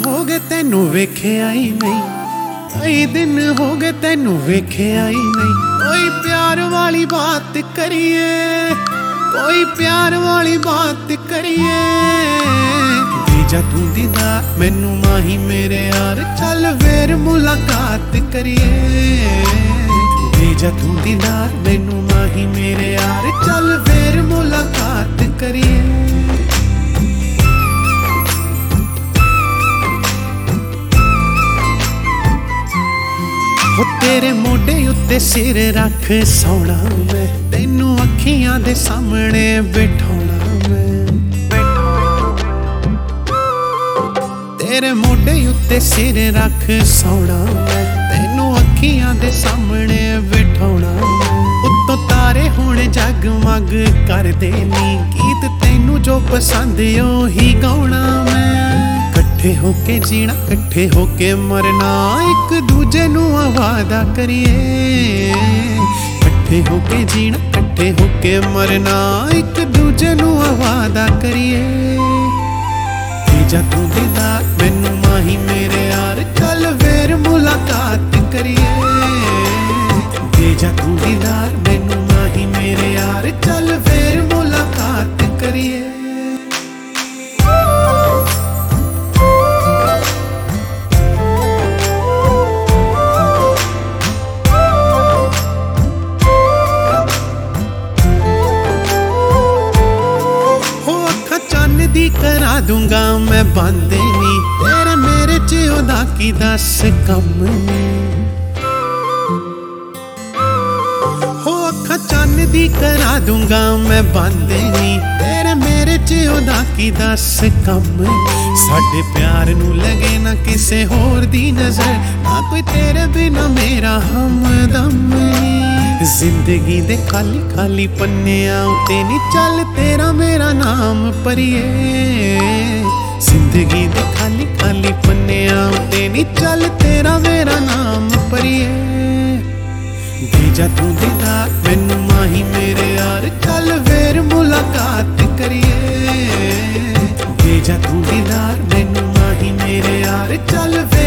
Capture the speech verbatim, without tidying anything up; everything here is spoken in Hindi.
हो गए तेनू वेख्या ही नहीं, कई दिन हो गए तेनू वेख्या ही नहीं। कोई प्यार वाली बात करिए, कोई प्यार वाली बात करिए। भेजा तू दीदार मैनू माही मेरे यार, चल फिर मुलाकात करिए। भेजा तू दीदार मैनू माही मेरे यार, चल फिर मुलाकात करिए। हो तेरे मोढे उत्ते सिर रख सोना मैं, तेनू अखियां दे सामने बिठाना मैं। तेरे मोढे उत्ते सिर रख सोना मैं, तेनू अखियां दे सामने बिठाना मैं। उत्तों तारे हुण जगमग कर देनी, गीत तेनू जो पसंद ओही गाउणा मैं। कट्ठे होके जीना कट्ठे होके मरना, एक दूजे नू वादा करिए। कट्ठे होके जीना कट्ठे होके मरना, एक दूजे नू वादा करिए। भेजा तू दीदार मैनू माही मेरे यार, चल फिर मुलाकात करिए। भेजा तू दीदार मैनू माही मेरे यार, चल फिर मुलाकात करिए। दी करा दूंगा मैं बांधे नी, तेरे मेरे च ओदा की दस कम हो। अखा चन्न दी करा दूंगा मैं बांधे नी, तेरे मेरे च ओदा की दस कम। साडे प्यार नू लगे ना किसे होर दी नजर, ना कोई तेरे बिना मेरा हमदम। जिंदगी दे खाली खाली पन्नियां उते नी चल तेरा मेरा नाम भरिए। जिंदगी दे खाली खाली पन्नियां उते नी चल तेरा मेरा नाम भरिए। भेजा तू दीदार मैनू माही मेरे यार, चल फिर मुलाकात करिए। भेजा तू दीदार मैनू माही मेरे यार, चल फिर